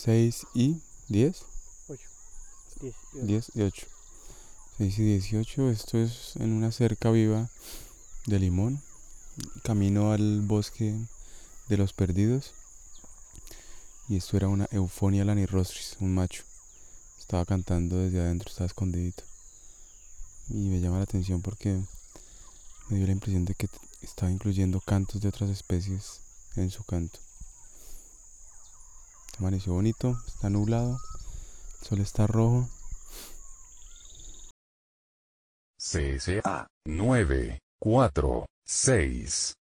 6 y 10. 8, 10 y 8. 10 y 8. 6 y 18. Esto es en una cerca viva de Limón. Camino al bosque de los perdidos. Y esto era una Eufonia lanirostris, un macho. Estaba cantando desde adentro, estaba escondidito. Y me llama la atención porque me dio la impresión de que estaba incluyendo cantos de otras especies en su canto. Amaneció bonito, está nublado, el sol está rojo. CSA 946